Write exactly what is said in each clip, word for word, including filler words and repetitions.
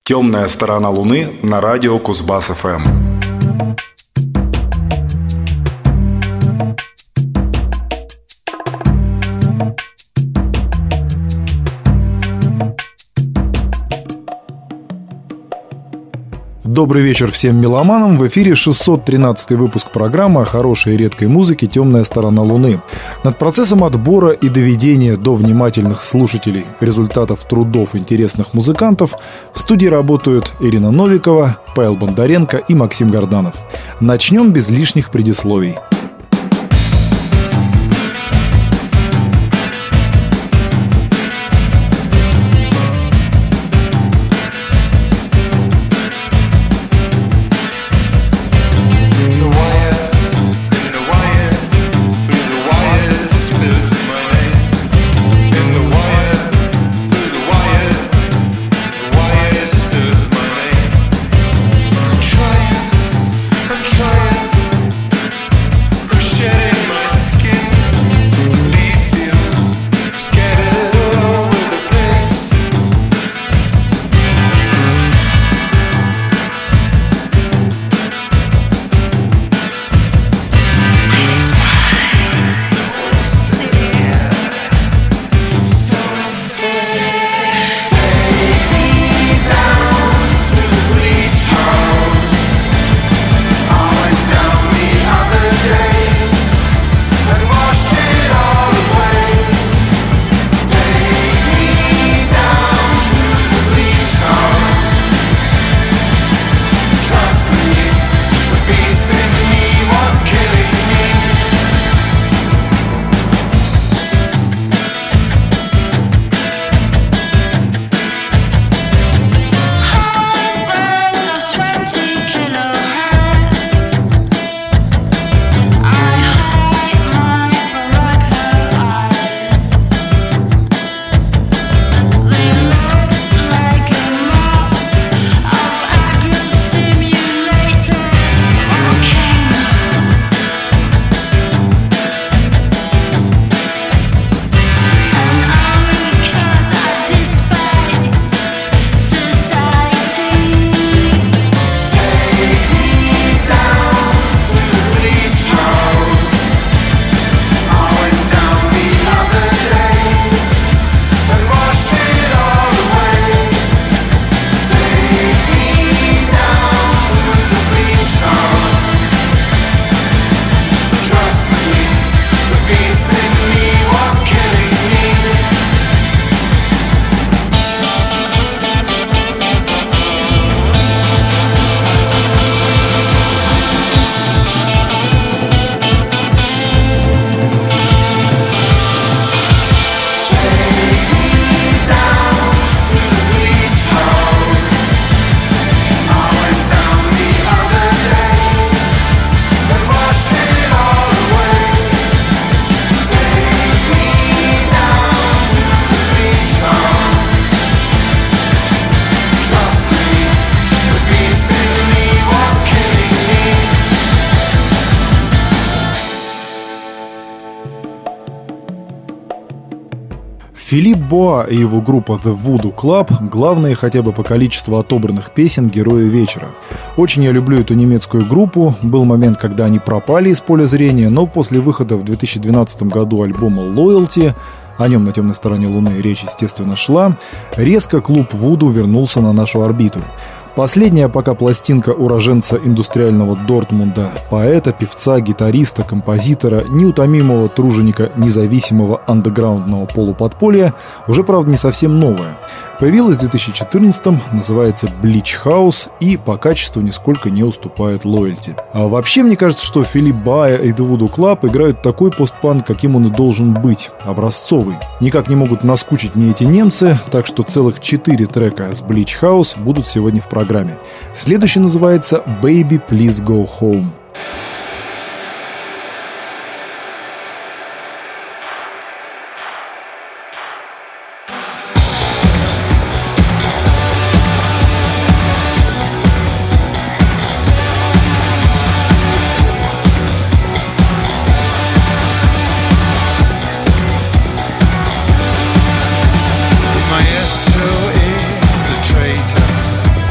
«Темная сторона Луны» на радио Кузбасс-ФМ. Добрый вечер всем меломанам. В эфире шестьсот тринадцатый выпуск программы о хорошей и редкой музыке «Темная сторона Луны». Над процессом отбора и доведения до внимательных слушателей результатов трудов интересных музыкантов в студии работают Ирина Новикова, Павел Бондаренко и Максим Горданов. Начнем без лишних предисловий. Филипп Боа и его группа The Voodoo Club – главные хотя бы по количеству отобранных песен герои вечера. Очень я люблю эту немецкую группу. Был момент, когда они пропали из поля зрения, но после выхода в две тысячи двенадцатом году альбома Loyalty, о нем на «Темной стороне Луны» речь, естественно, шла, резко клуб Voodoo вернулся на нашу орбиту. Последняя пока пластинка уроженца индустриального Дортмунда, поэта, певца, гитариста, композитора, неутомимого труженика независимого андеграундного полуподполья, уже, правда, не совсем новая. Появилась в две тысячи четырнадцатом, называется Bleach House и по качеству нисколько не уступает Loyalty. А вообще, мне кажется, что Филипп Боа и The Voodoo Club играют такой постпанк, каким он и должен быть, образцовый. Никак не могут наскучить мне эти немцы, так что целых четыре трека с Bleach House будут сегодня в программе. Следующий называется Baby Please Go Home. Maestro is a traitor.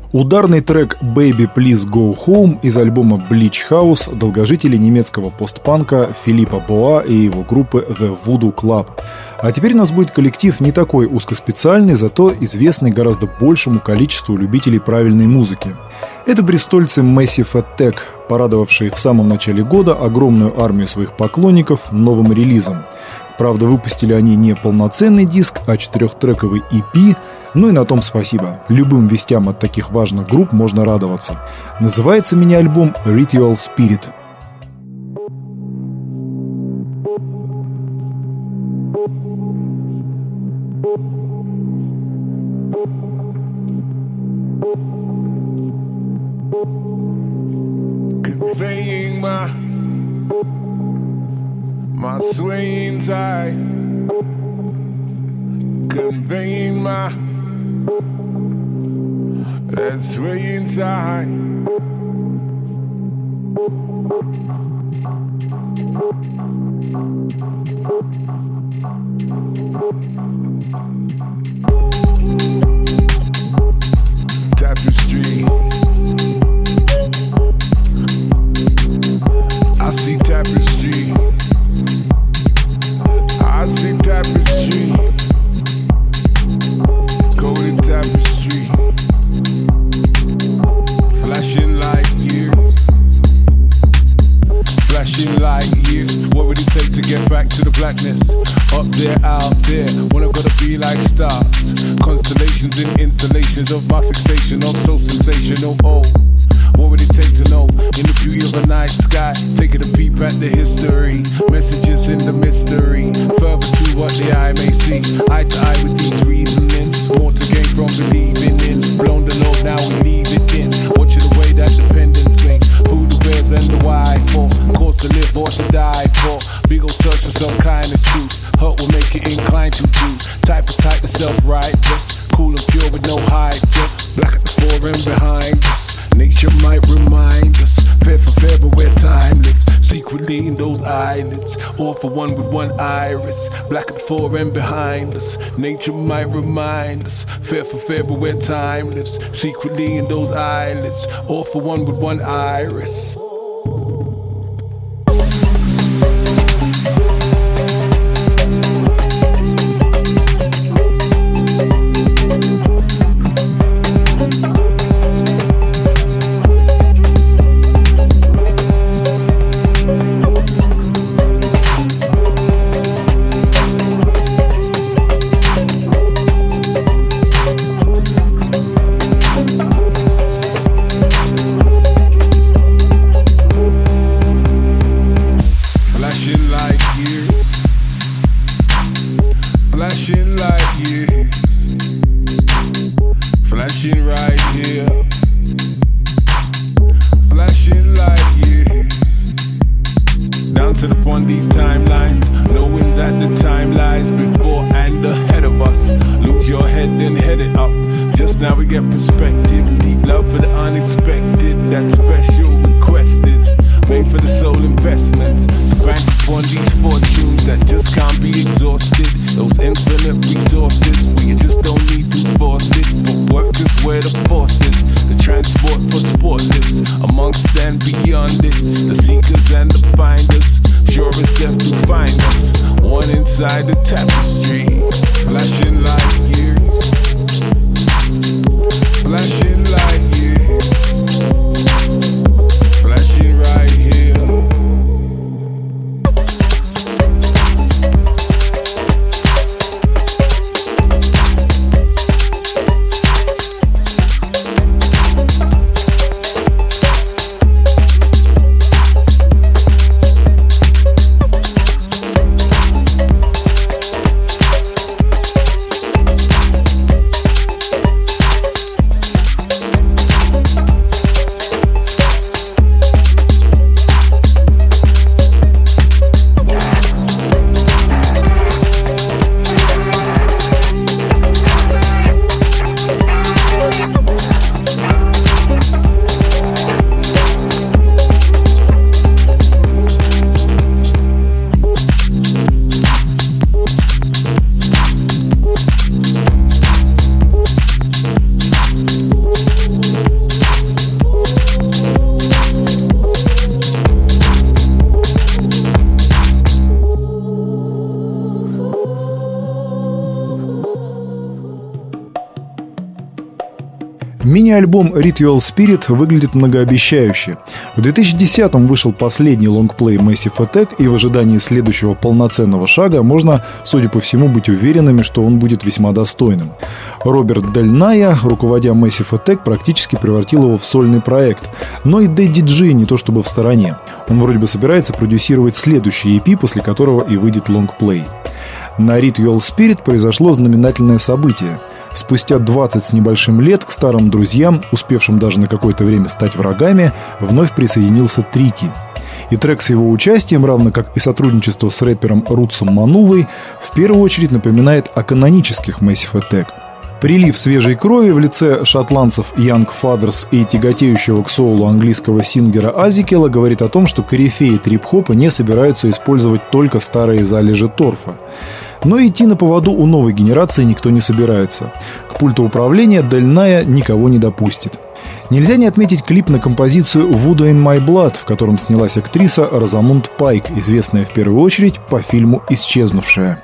Ударный трек «Baby Please Go Home» из альбома Bleach House долгожители немецкого постпанка Филиппа Боа и его группы The Voodoo Club. А теперь у нас будет коллектив не такой узкоспециальный, зато известный гораздо большему количеству любителей правильной музыки. Это бристольцы Massive Attack, порадовавшие в самом начале года огромную армию своих поклонников новым релизом. Правда, выпустили они не полноценный диск, а четырехтрековый и пи, ну и на том спасибо. Любым вестям от таких важных групп можно радоваться. Называется мини-альбом Ritual Spirit. Conveying my my swaying tide, conveying my that swaying tide. Tapestry. I see tapestry. I see tapestry. Golden tapestry. Flashing like years. Flashing like years. What would it take to get back to the blackness? Up there, out there. Wanna gotta be like stars. Constellations and installations of my fixation. I'm so sensational. Oh. What would it take to know in the beauty of a night sky? Taking a peep at the history, messages in the mystery. Further to what the eye may see, eye to eye with these reasonings. More to gain from believing in. Blown the load, now we leave it in. Watching the way that dependence swings. Who the where's and the why for? Cause to live or to die for. Big ol' search for some kind of truth. Hurt will make you inclined to do. Type of type of self-righteous. Cool and pure with no hype. Just black at the fore and behind us. Nature might remind us, fair for fair, but where time lives secretly in those eyelids, all for one with one iris. Black at the fore and behind us. Nature might remind us, fair for fair, but where time lives secretly in those eyelids, all for one with one iris. Мини-альбом Ritual Spirit выглядит многообещающе. В две тысячи десятом вышел последний лонгплей Massive Attack, и в ожидании следующего полноценного шага можно, судя по всему, быть уверенными, что он будет весьма достойным. Роберт Дель Ная, руководя Massive Attack, практически превратил его в сольный проект. Но и Дэдди Джи не то чтобы в стороне. Он вроде бы собирается продюсировать следующий и пи, после которого и выйдет лонгплей. На Ritual Spirit произошло знаменательное событие. Спустя двадцать с небольшим лет к старым друзьям, успевшим даже на какое-то время стать врагами, вновь присоединился Трики. И трек с его участием, равно как и сотрудничество с рэпером Рутсом Манувой, в первую очередь напоминает о канонических Massive Attack. Прилив свежей крови в лице шотландцев Young Fathers и тяготеющего к соулу английского сингера Азикела говорит о том, что корифеи трип-хопа не собираются использовать только старые залежи торфа. Но идти на поводу у новой генерации никто не собирается. К пульту управления Дель Ная никого не допустит. Нельзя не отметить клип на композицию «Voodoo in My Blood», в котором снялась актриса Розамунд Пайк, известная в первую очередь по фильму «Исчезнувшая».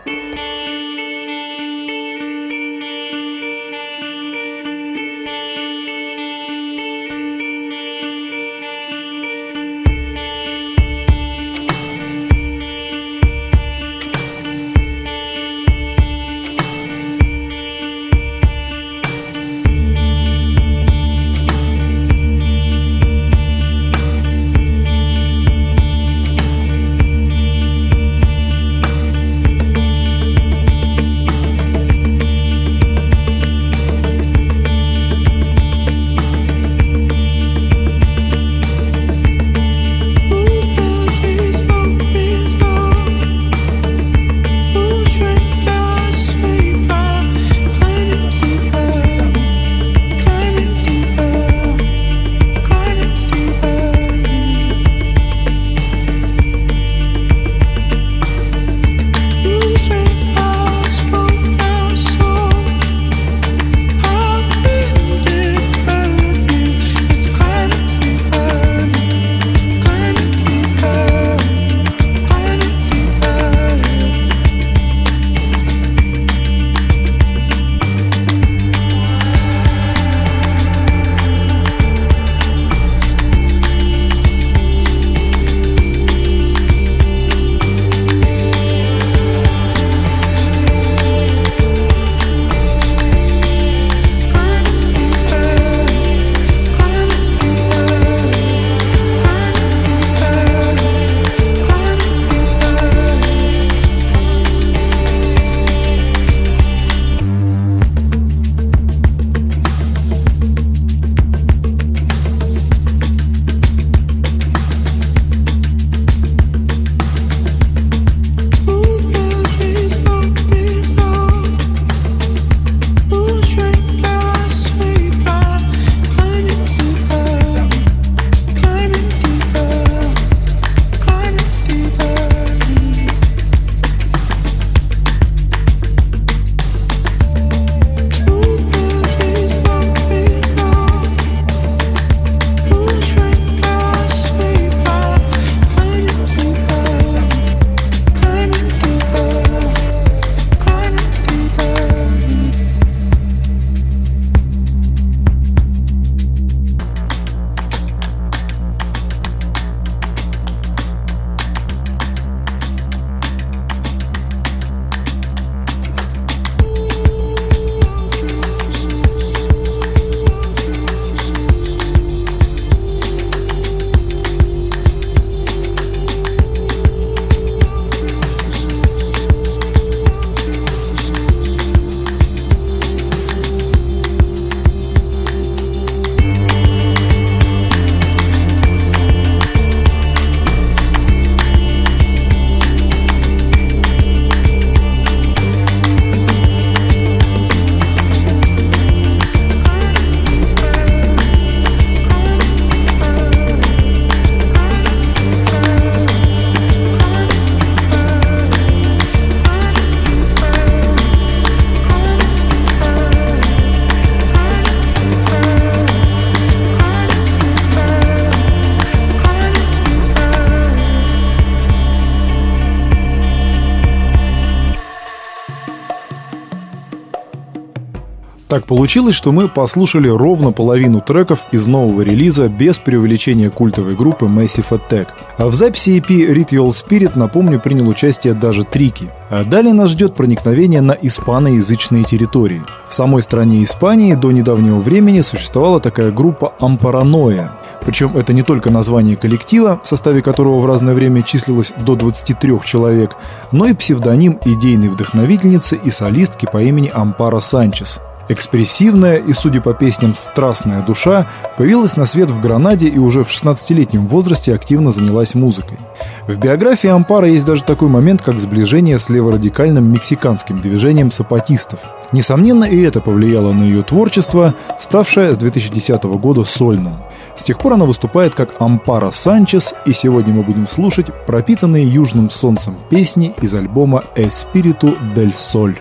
Так получилось, что мы послушали ровно половину треков из нового релиза без преувеличения культовой группы Massive Attack. А в записи и пи Ritual Spirit, напомню, принял участие даже Трики. А далее нас ждет проникновение на испаноязычные территории. В самой стране Испании до недавнего времени существовала такая группа Ампарanoia. Причем это не только название коллектива, в составе которого в разное время числилось до двадцати трёх человек, но и псевдоним идейной вдохновительницы и солистки по имени Ампара Санчес. Экспрессивная и, судя по песням, страстная душа появилась на свет в Гранаде и уже в шестнадцатилетнем возрасте активно занялась музыкой. В биографии Ампара есть даже такой момент, как сближение с леворадикальным мексиканским движением сапатистов. Несомненно, и это повлияло на ее творчество, ставшее с две тысячи десятого года сольным. С тех пор она выступает как Ампара Санчес, и сегодня мы будем слушать пропитанные южным солнцем песни из альбома «Espíritu del Sol».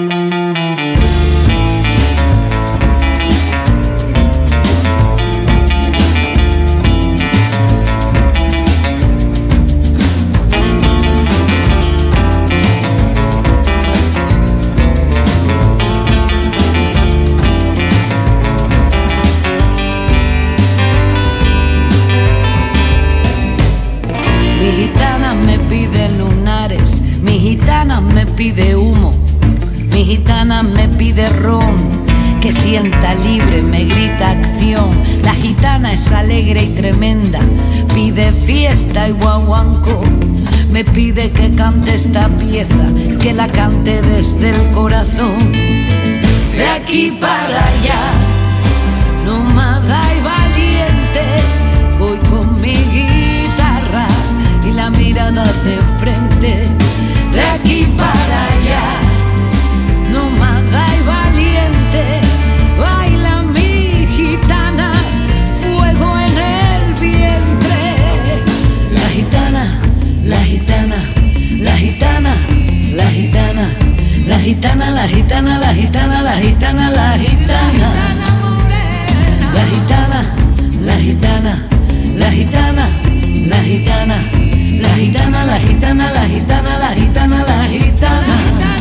Me pide humo, mi gitana me pide ron, que sienta libre, me grita acción. La gitana es alegre y tremenda, pide fiesta y guaguanco. Me pide que cante esta pieza, que la cante desde el corazón. De aquí para allá, nómada y valiente, voy con mi guitarra y la mirada de frente. De aquí para allá, nómada y valiente, baila mi gitana, fuego en el vientre. La gitana, la gitana, la gitana, la gitana, la gitana, la gitana, la gitana, la gitana, la gitana, la gitana, la gitana, la gitana, la gitana. La gitana, la gitana, la gitana, la gitana, la gitana.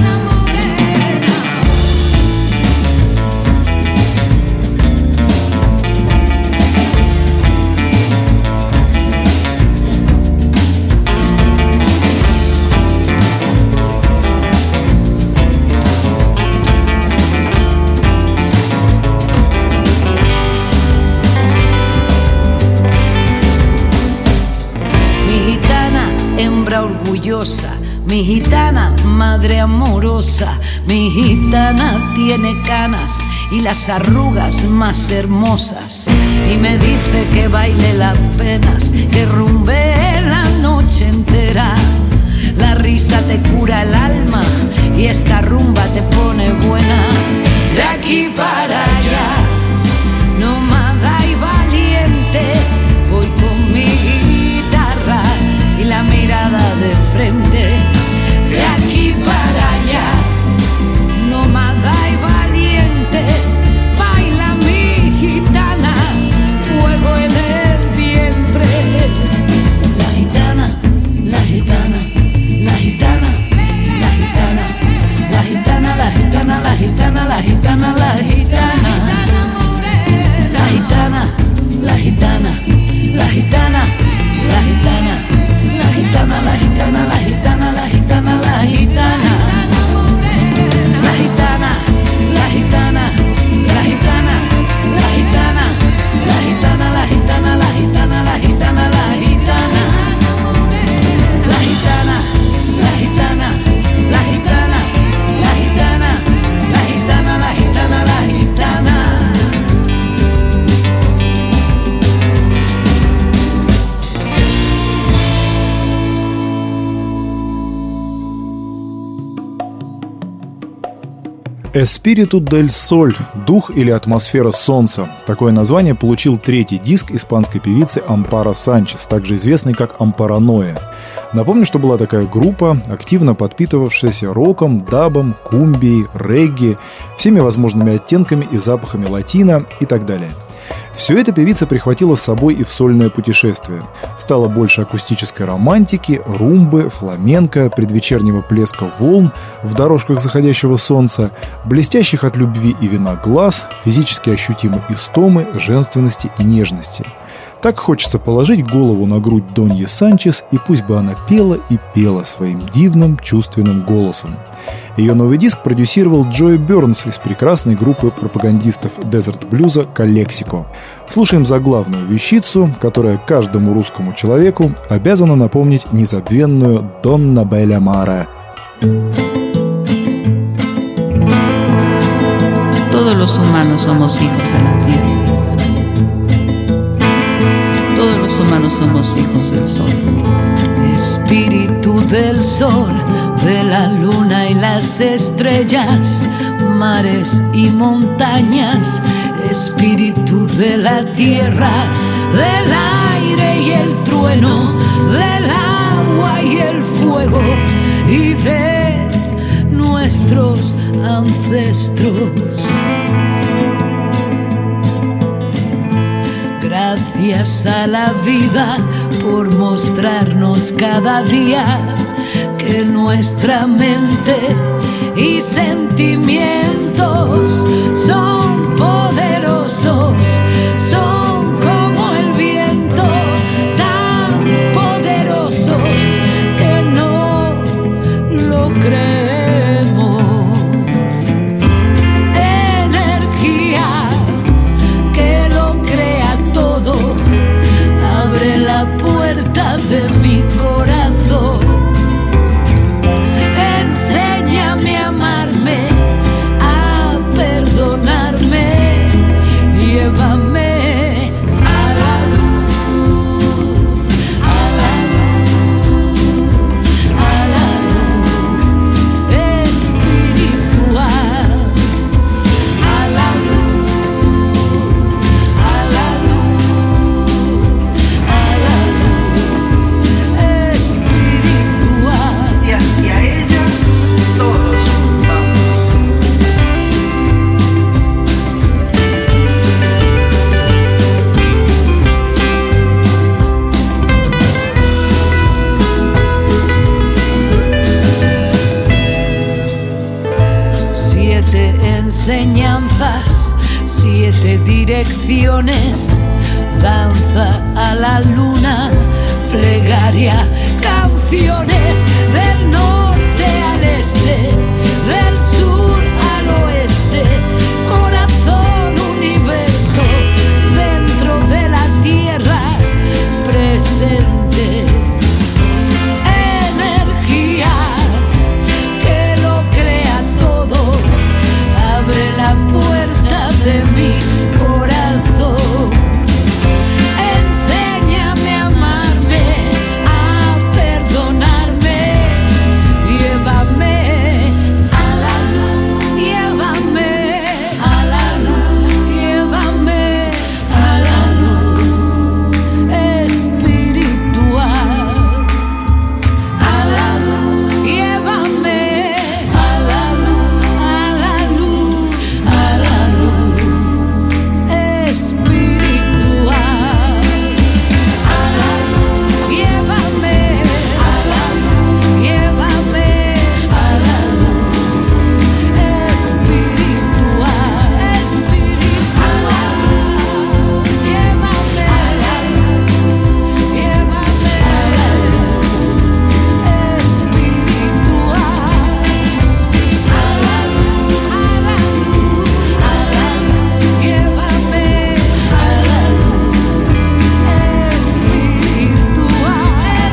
Orgullosa, mi gitana, madre amorosa, mi gitana tiene canas y las arrugas más hermosas, y me dice que baile las penas, que rumbe la noche entera. La risa te cura el alma y esta rumba te pone buena. De aquí para allá, nómada y valiente, voy con mi guitarra y la mirada de frente. De aquí para allá, nómada y valiente, baila mi gitana, fuego en el vientre. La gitana, la gitana, la gitana, la gitana, la gitana, la gitana, la gitana, la gitana, la gitana, la gitana, la gitana, la gitana, la gitana. La gitana, la gitana, la gitana, la gitana, la gitana. La gitana, la gitana, la gitana, la gitana, la gitana, la gitana, la gitana, la gitana, la gitana. La gitana, la gitana, la gitana, la gitana, la gitana, la gitana, la gitana. «Espíritu del Sol» – «Дух» или «Атмосфера солнца». Такое название получил третий диск испанской певицы Ампара Санчес, также известной как Ампарanoia. Напомню, что была такая группа, активно подпитывавшаяся роком, дабом, кумбией, регги, всеми возможными оттенками и запахами латино и так далее. Все это певица прихватила с собой и в сольное путешествие. Стало больше акустической романтики, румбы, фламенко, предвечернего плеска волн в дорожках заходящего солнца, блестящих от любви и вина глаз, физически ощутимой истомы, женственности и нежности. Так хочется положить голову на грудь Доньи Санчес, и пусть бы она пела и пела своим дивным, чувственным голосом. Ее новый диск продюсировал Джой Бернс из прекрасной группы пропагандистов дезерт-блюза «Калексико». Слушаем заглавную вещицу, которая каждому русскому человеку обязана напомнить незабвенную «Донна Белля Маре». Todos los humanos somos hijos de la tierra. Todos los humanos somos hijos del sol. Espíritu del sol, de la luna y las estrellas, mares y montañas, espíritu de la tierra, del aire y el trueno, del agua y el fuego, y de nuestros ancestros. Gracias a la vida por mostrarnos cada día que nuestra mente y sentimientos son poderosos, son como el viento, tan poderosos que no lo creemos. Energía que lo crea todo, abre la puerta de mi corazón. Enséñame a amarme, a perdonarme, llévame a la luz, a la luz, a la luz espiritual, a la luz, a la luz, a la luz espiritual. Y hacia ella todos vamos. Siete enseñanzas, siete direcciones, danza a la luna, plegaria, canciones del norte al este, del sur al oeste, corazón, universo, dentro de la tierra, presente. Energía que lo crea todo, abre la puerta de mi corazón. Enséñame a amarme, a perdonarme, llévame a la luz, llévame a la luz, llévame a la luz espiritual, a la luz, llévame a la luz, a la luz, a la luz espiritual, a la luz, llévame a la luz, llévame a la luz espiritual, espiritual, a la luz, llévame a la luz, llévame a la luz espiritual, a la luz, a la luz, a la luz, llévame a la luz espiritual,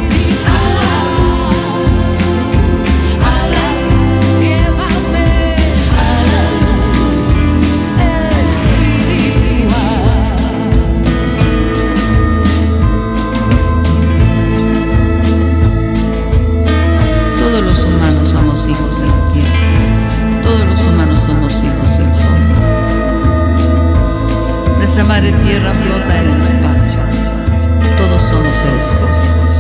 espiritual, a la luz, llévame a la luz espiritual. Todos los humanos somos hijos de la tierra. Todos los humanos somos hijos del sol. Nuestra madre tierra flota en el espacio. Todos somos seres cósmicos.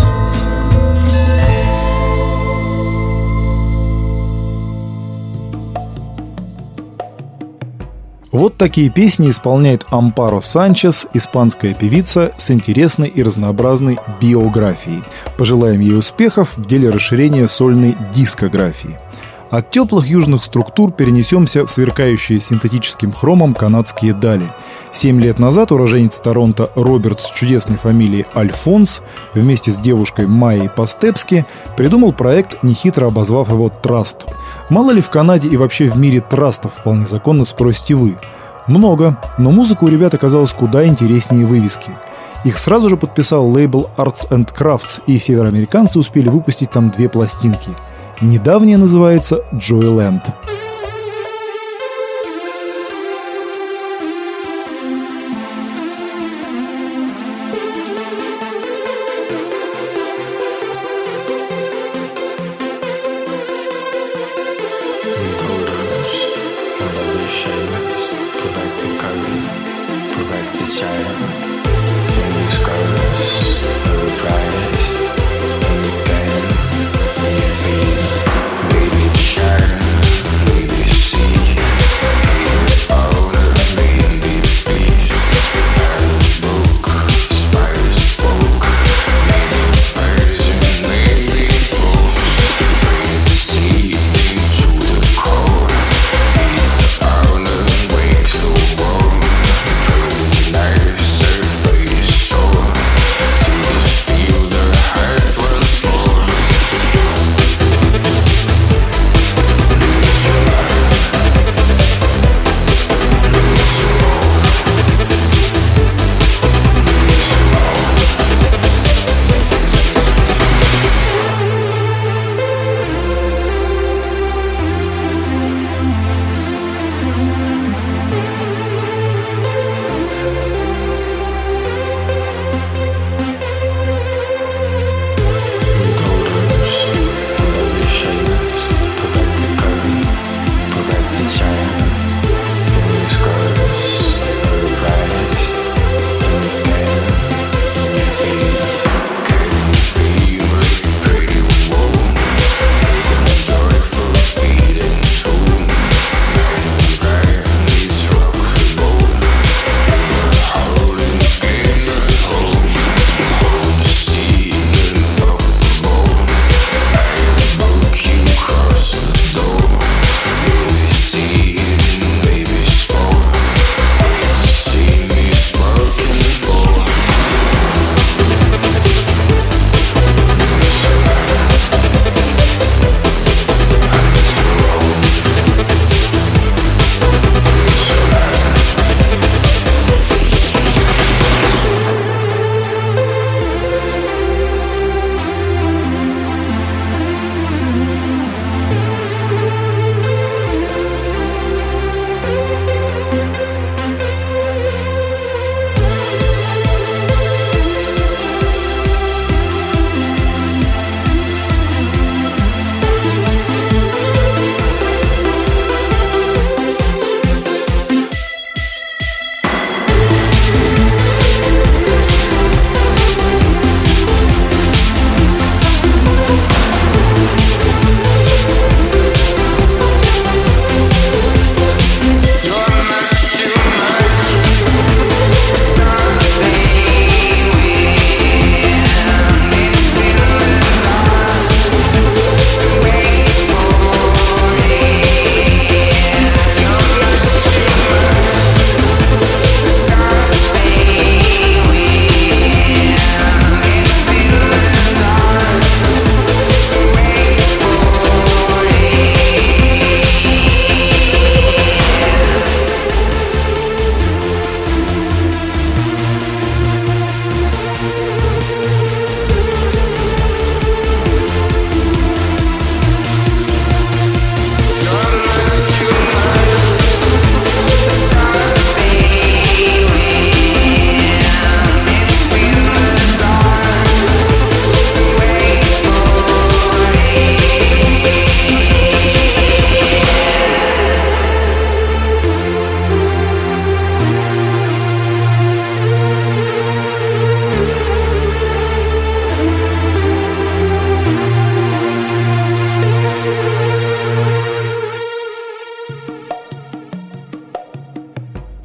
Вот такие песни исполняет Ампаро Санчес, испанская певица с интересной и разнообразной биографией. Пожелаем ей успехов в деле расширения сольной дискографии. От теплых южных структур перенесемся в сверкающие синтетическим хромом канадские дали. Семь лет назад уроженец Торонто Роберт с чудесной фамилией Альфонс вместе с девушкой Майей Пастепски придумал проект, нехитро обозвав его «Траст». Мало ли в Канаде и вообще в мире трастов, вполне законно спросите вы. Много, но музыка у ребят оказалась куда интереснее вывески. Их сразу же подписал лейбл Arts and Crafts, и североамериканцы успели выпустить там две пластинки. Недавняя называется «Joyland». Serve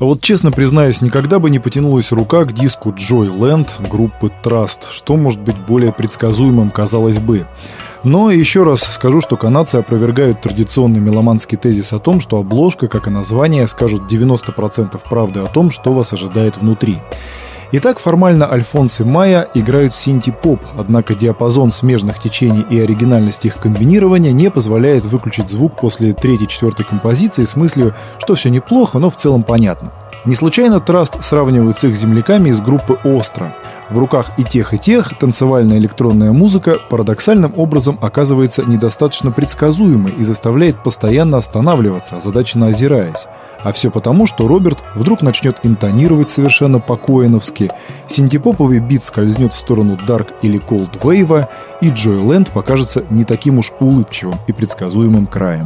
А вот честно признаюсь, никогда бы не потянулась рука к диску Joyland группы Trust, что может быть более предсказуемым, казалось бы. Но еще раз скажу, что канадцы опровергают традиционный меломанский тезис о том, что обложка, как и название, скажут девяносто процентов правды о том, что вас ожидает внутри. Итак, формально Альфонс и Майя играют синти-поп, однако диапазон смежных течений и оригинальность их комбинирования не позволяет выключить звук после третьей-четвертой композиции с мыслью, что все неплохо, но в целом понятно. Не случайно Траст сравнивают с их земляками из группы «Остро». В руках и тех, и тех танцевальная электронная музыка парадоксальным образом оказывается недостаточно предсказуемой и заставляет постоянно останавливаться, озадаченно озираясь. А все потому, что Роберт вдруг начнет интонировать совершенно по-коэновски, синтепоповый бит скользнет в сторону дарк или колд вейва, и Joyland покажется не таким уж улыбчивым и предсказуемым краем.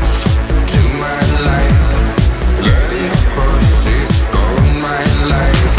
Like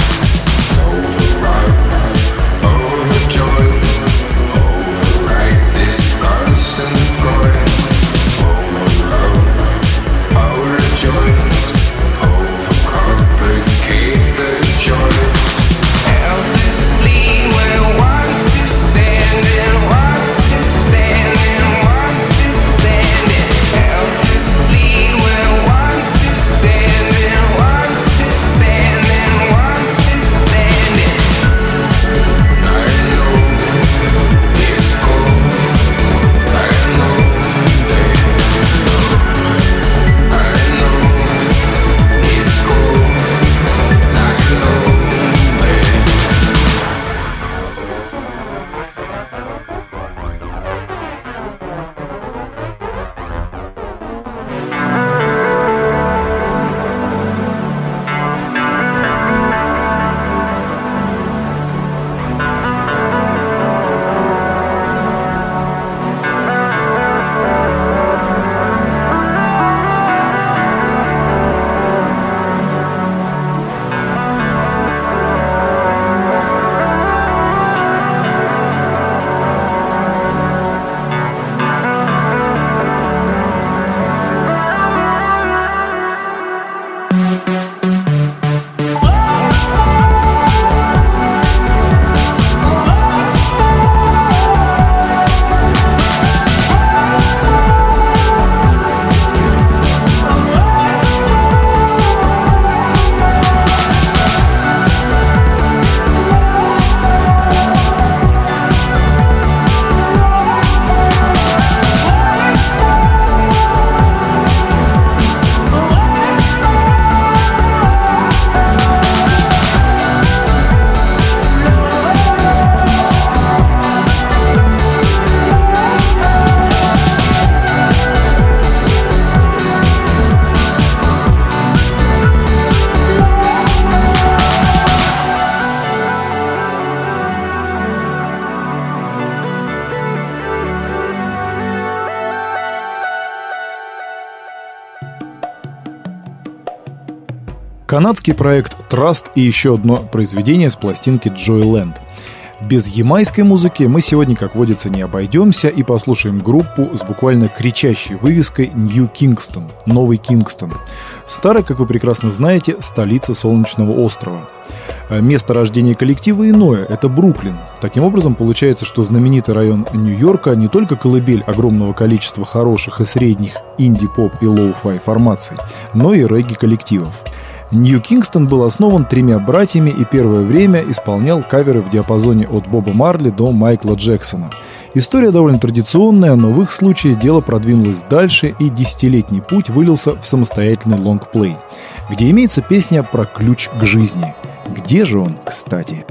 Канадский проект Trust и еще одно произведение с пластинки Joyland. Без ямайской музыки мы сегодня, как водится, не обойдемся и послушаем группу с буквально кричащей вывеской New Kingston, Новый Кингстон. Старая, как вы прекрасно знаете, столица Солнечного острова. Место рождения коллектива иное – это Бруклин. Таким образом, получается, что знаменитый район Нью-Йорка не только колыбель огромного количества хороших и средних инди-поп и лоу-фай формаций, но и регги-коллективов. Нью Кингстон был основан тремя братьями и первое время исполнял каверы в диапазоне от Боба Марли до Майкла Джексона. История довольно традиционная, но в их случае дело продвинулось дальше, и десятилетний путь вылился в самостоятельный лонгплей, где имеется песня про ключ к жизни. Где же он, кстати?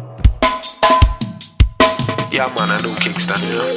Yeah, man, I know Kingston, you know.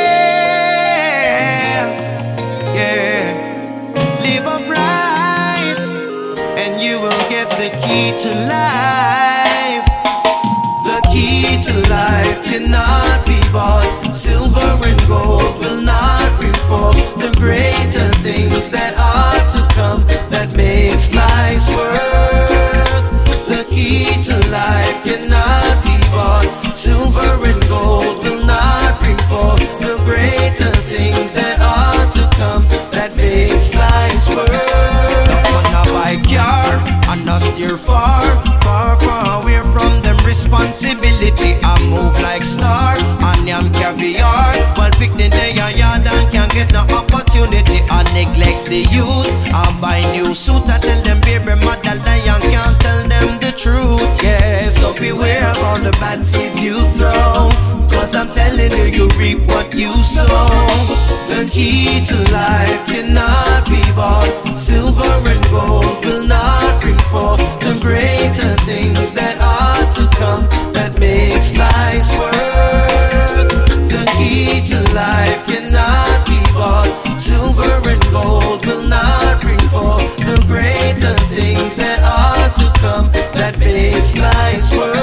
Yeah, yeah. Live upright, and you will get the key to life. The key to life cannot be bought. Silver and gold will not bring forth the greater things that are to come, that makes life's worth. The key to life cannot be bought. Silver and gold will not bring forth the greater things that are to come, that makes life's worth. Not a bike car, and not steer far, far, far away from them responsibility. I move like star, and I'm caviar. One pick the day I yard and can't get no opportunity. I neglect the youth, I buy new suit. I tell them baby mother lion can't tell them the truth. Yeah, so beware of all the bad seeds you throw, cause I'm telling you, you reap what you sow. The key to life cannot be bought. Silver and gold will not bring forth the greater things that are to come, that makes life's worth. The key to life cannot be bought. Silver and gold will not bring forth the greater things that are to come, that makes life's worth.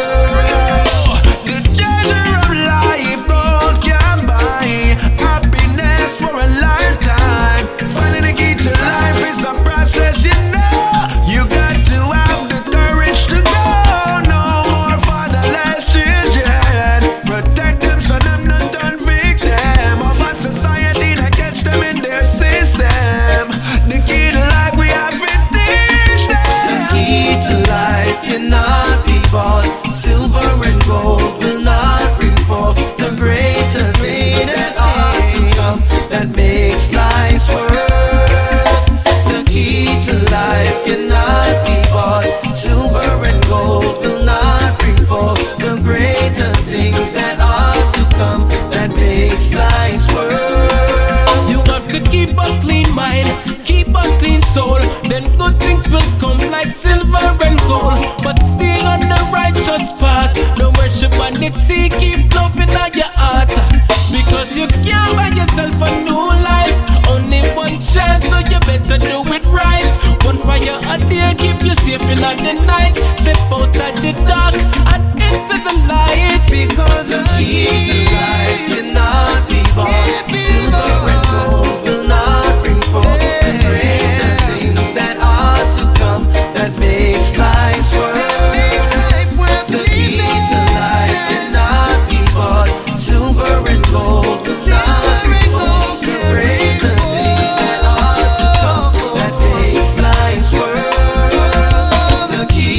The treasure of life gold can buy happiness for a lifetime. Finding the key to life is a process, you know. You got to have the courage to go. No more fatherless children. Protect them so them not turn victim of a society that catch them in their system. The key to life we have to teach them. The key to life cannot be bought. Silver and gold will not bring forth the greater things that are to come, that makes life's worth. The key to life cannot be bought. Silver and gold will not bring forth the greater things that are to come, that makes life's worth. You have to keep a clean mind, keep a clean soul, then good things will come like silver and gold. But stay on the righteous path, no worship vanity, keep loving on your heart. Because you can't buy yourself a new life, only one chance, so you better do it right. One fire a day, keep you safe in the night. Step outside the dark and into the light. Because the key to life cannot be bought. Silver and gold will not bring forth the greater things that are to come, that makes life's worth. The key to life cannot be bought. Silver and gold will not bring forth the greater things that are to come, that makes life's worth. The key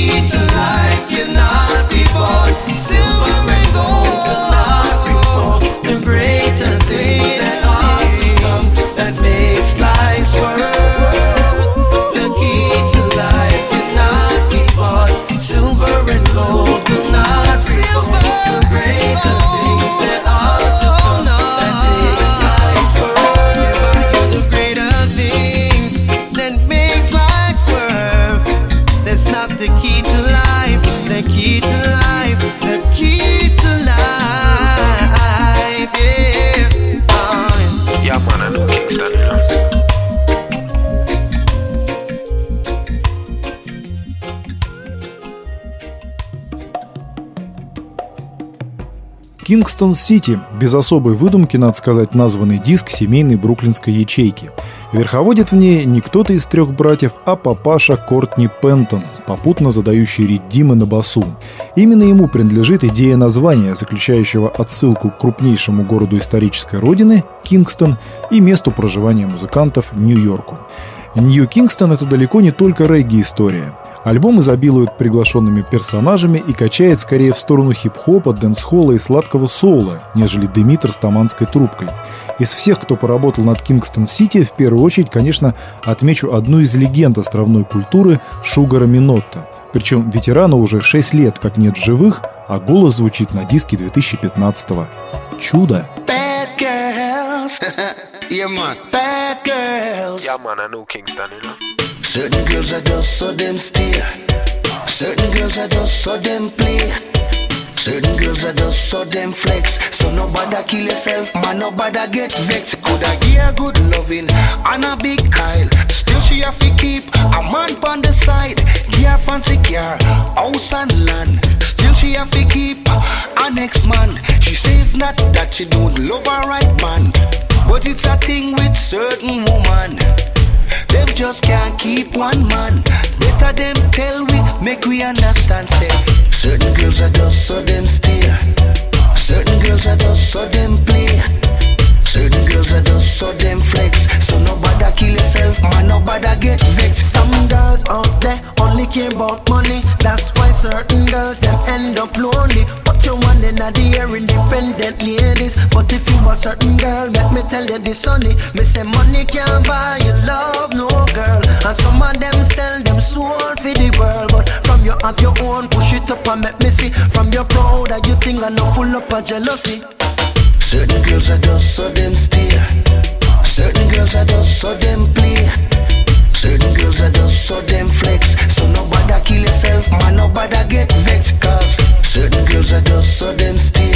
Kingston City. Без особой выдумки, надо сказать, названный диск семейной бруклинской ячейки. Верховодит в ней не кто-то из трех братьев, а папаша Кортни Пентон, попутно задающий ритмы на басу. Именно ему принадлежит идея названия, заключающего отсылку к крупнейшему городу исторической родины – Кингстон и месту проживания музыкантов – Нью-Йорку. Нью-Кингстон – это далеко не только регги-история. Альбом изобилует приглашенными персонажами и качает скорее в сторону хип-хопа, дэнс-холла и сладкого соула, нежели дымит растаманской трубкой. Из всех, кто поработал над Кингстон-Сити, в первую очередь, конечно, отмечу одну из легенд островной культуры Шугара Минотта. Причем ветерану уже шесть лет как нет в живых, а голос звучит на диске две тысячи пятнадцатого. Чудо! Yeah, man. Bad girls. Yeah, man, I know Kingston, you know. Certain girls are just so them stay. Certain girls are just so them play. Certain girls are just so them flex. So nobody kill yourself, man, nobody get vexed. Coulda give her good loving and a big Kyle. Still she have to keep a man on the side. Give her fancy car, house and land. Still she have to keep a next man. She says not that she don't love her right man, but it's a thing with certain woman. Them just can't keep one man. Better them tell we, make we understand. Say, certain girls are just so them stay. Certain girls are just so them play. Certain girls are just so them flex. So nobody kill yourself, man, nobody get vexed. Some girls out there only care about money. That's why certain girls them end up lonely. But you want in the air independent ladies. But if you a certain girl, let me tell you this, honey. Me say money can't buy your love, no girl. And some of them sell them soul for the world. But from you have your own, push it up and make me see. From your proud that you think I know full up of jealousy. Certain girls are just so them stay. Certain girls are just so them play. Certain girls are just so them flex. So nobody kill yourself, man, nobody get vexed. Cause certain girls are just so them stay.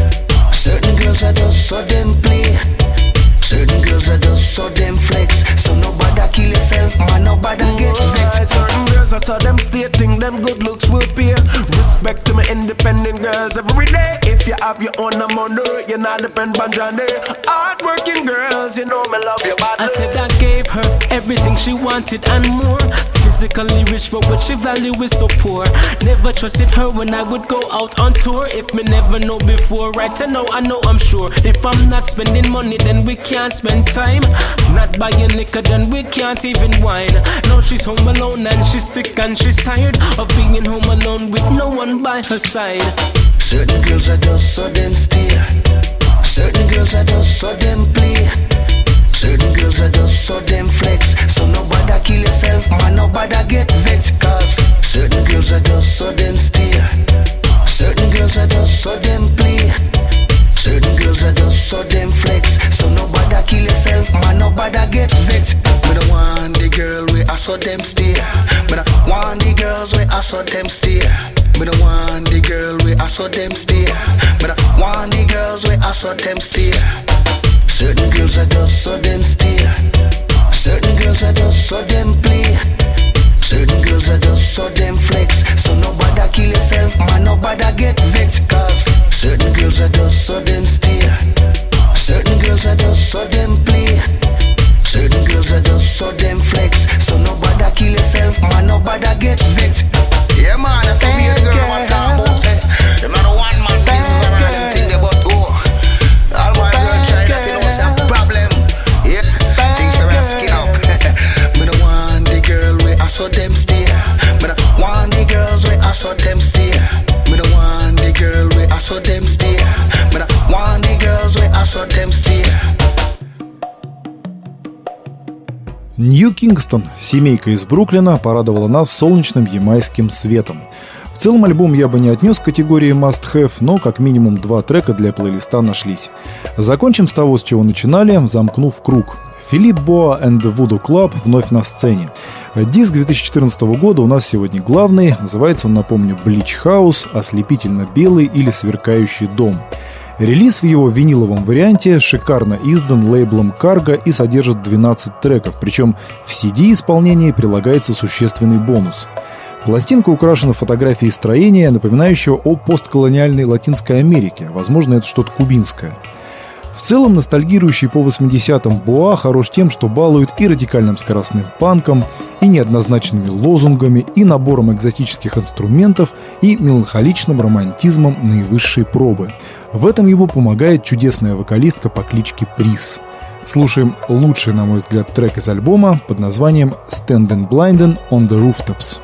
Certain girls are just so them play. Certain girls are just so them flex. So nobody kill yourself, man, nobody get vexed. Certain girls I saw them stay, think them good looks will pay. Respect to my independent girls every day. If you have your own money, you not depend on Johnny. Hard-working girls, you know me love you bad. I said I gave her everything she wanted and more. Physically rich, but what she value is so poor. Never trusted her when I would go out on tour. If me never know before, right to now I know I'm sure. If I'm not spending money, then we can't spend time. Not buying liquor, then we can't even wine. Now she's home alone and she's sick and she's tired of being home alone with no one by her side. Certain girls are just so them stay. Certain girls are just so them play. Certain girls are just so them flex. So nobody kill yourself, man, nobody get vexed. Cause certain girls are just so them stay. Certain girls are just so them play. Certain girls are just so them flex. So nobody kill yourself, man, nobody get vexed. Me don't want the girl where I saw them stay. Me don't want the girls where I saw them stay. Me don't want the girl where I saw them stay. Me don't want the girls where I saw them stay. Certain girls are just so them stay. Certain girls are just so them play. Certain girls are just so them flex. So nobody kill yourself, man, nobody get vexed. Cause certain girls are just so them stay. Certain girls are just so them play. Certain girls are just so them flex. So nobody kill yourself, man, nobody get vexed. Yeah, man, that's a weird girl I'm talking about. Say, them not a one man business and all them thing they but oh, all my girls try that, you know, it's a problem. Yeah, things are skin up. Me don't want the girl where I saw them stay. Me don't want the girls where I saw them stay. Me don't want the girl where I saw them stay. Me don't want the girls where I saw them stay. Нью-Кингстон, семейка из Бруклина, порадовала нас солнечным ямайским светом. В целом альбом я бы не отнес к категории must-have, но как минимум два трека для плейлиста нашлись. Закончим с того, с чего начинали, замкнув круг. Филипп Боа and the Voodoo Club вновь на сцене. Диск две тысячи четырнадцатого года у нас сегодня главный, называется он, напомню, Bleach House, ослепительно белый или сверкающий дом. Релиз в его виниловом варианте шикарно издан лейблом Cargo и содержит двенадцать треков, причем в си ди-исполнении прилагается существенный бонус. Пластинка украшена фотографией строения, напоминающего о постколониальной Латинской Америке. Возможно, это что-то кубинское. В целом, ностальгирующий по восьмидесятым Боа хорош тем, что балует и радикальным скоростным панком, и неоднозначными лозунгами, и набором экзотических инструментов, и меланхоличным романтизмом наивысшей пробы. В этом ему помогает чудесная вокалистка по кличке Приз. Слушаем лучший, на мой взгляд, трек из альбома под названием «Standing Blinded on the Rooftops».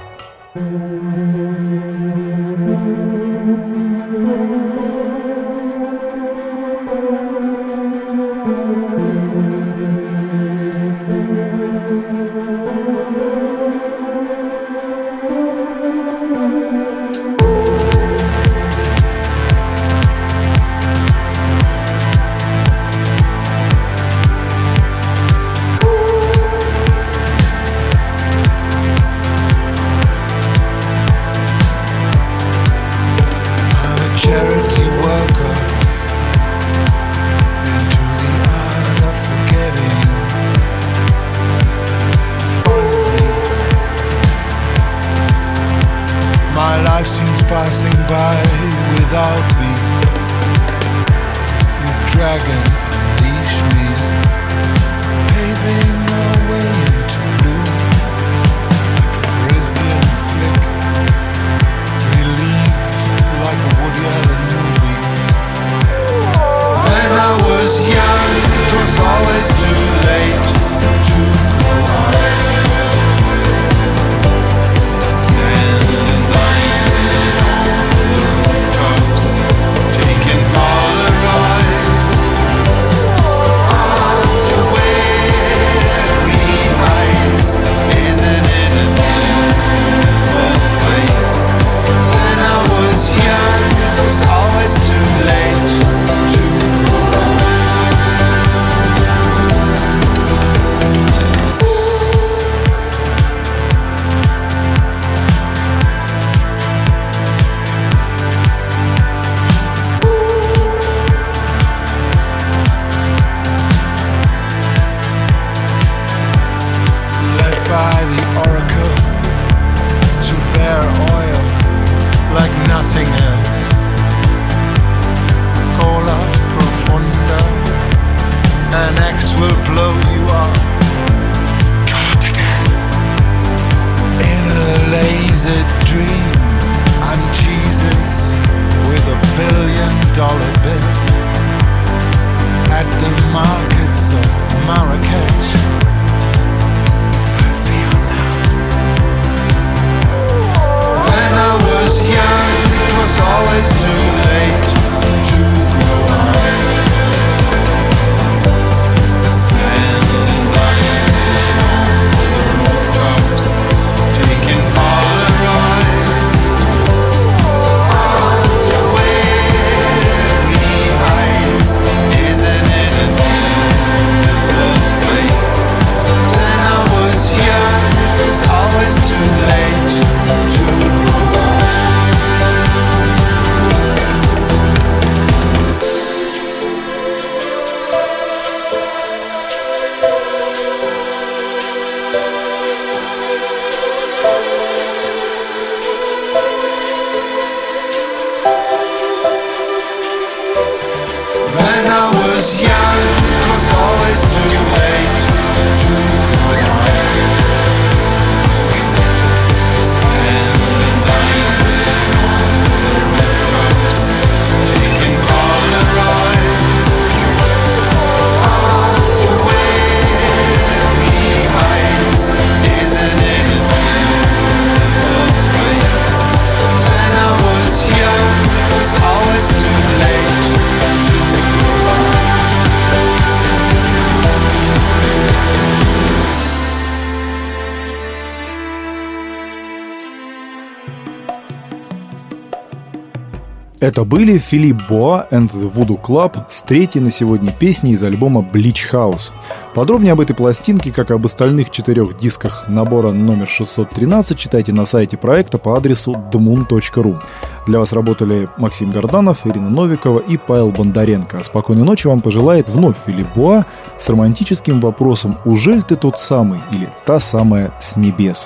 Это были Филипп Боа and the Voodoo Club с третьей на сегодня песней из альбома Bleach House. Подробнее об этой пластинке, как и об остальных четырех дисках набора номер шестьсот тринадцать, читайте на сайте проекта по адресу дмун точка ру. Для вас работали Максим Горданов, Ирина Новикова и Павел Бондаренко. Спокойной ночи вам пожелает вновь Филипп Боа с романтическим вопросом: «Ужель ты тот самый или та самая с небес?»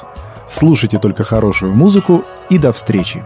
Слушайте только хорошую музыку и до встречи.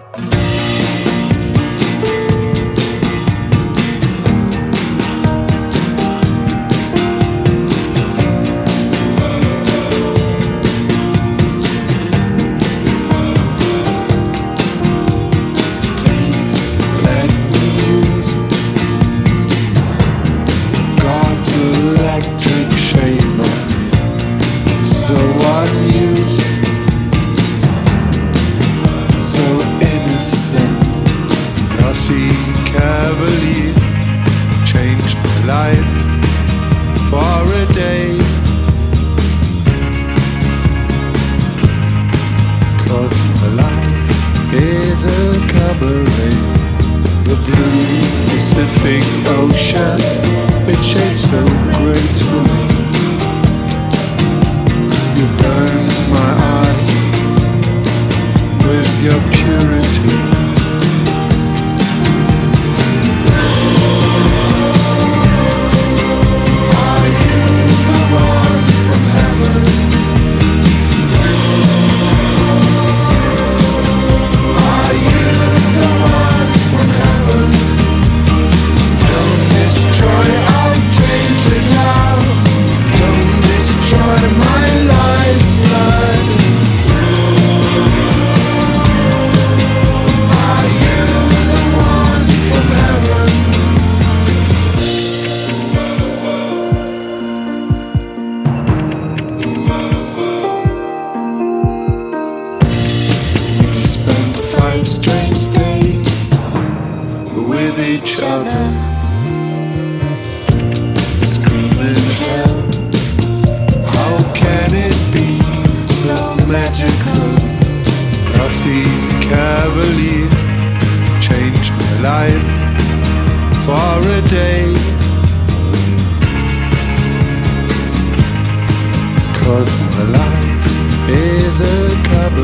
Cause my life is a cabaret.